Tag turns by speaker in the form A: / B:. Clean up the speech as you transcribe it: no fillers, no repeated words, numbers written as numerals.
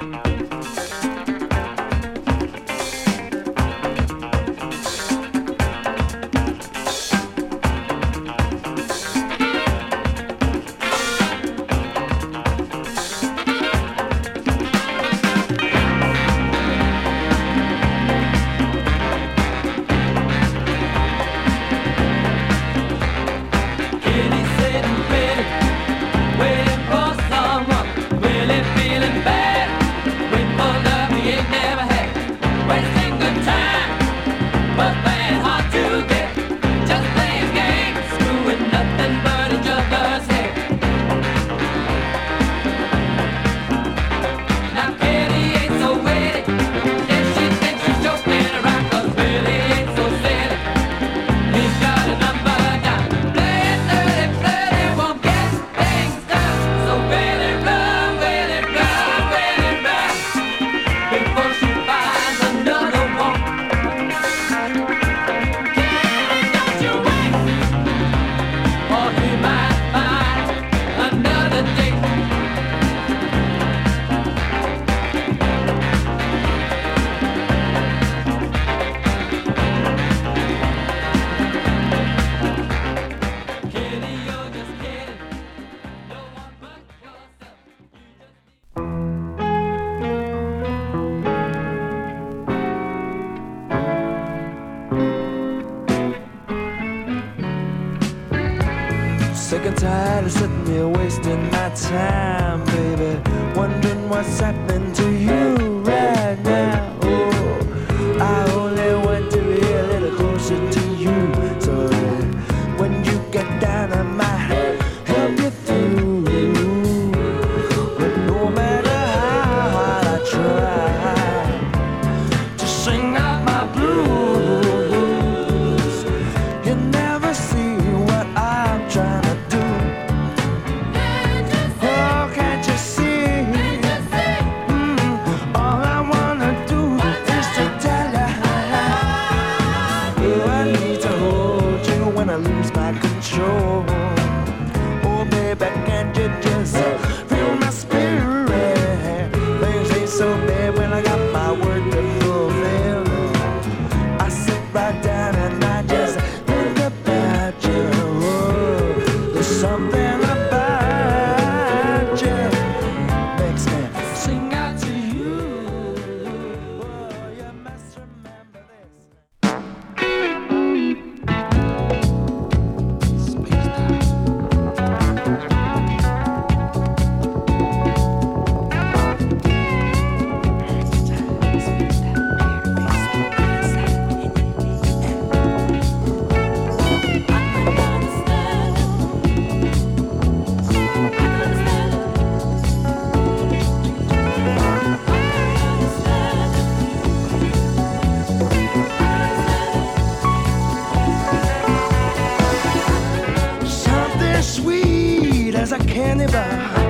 A: Sick and tired of sitting here wasting my time, baby, wondering what's happening to you right now. Oh, I only want to be a little closer to you, so that when you get down I might help you through. But no matter how hard I try to sing out my blues, you never see what I'm trying to do. Oh, can't you see? All I wanna do is to tell you oh, I need to hold you when I lose my control. Oh, baby, can't you just feel my spirit? Things ain't so bad when I got my work to fulfill. I sit right down and I just think about you. Oh, there's something about you makes me sing out to you. Oh, you must remember this. Something sweet as a candy bar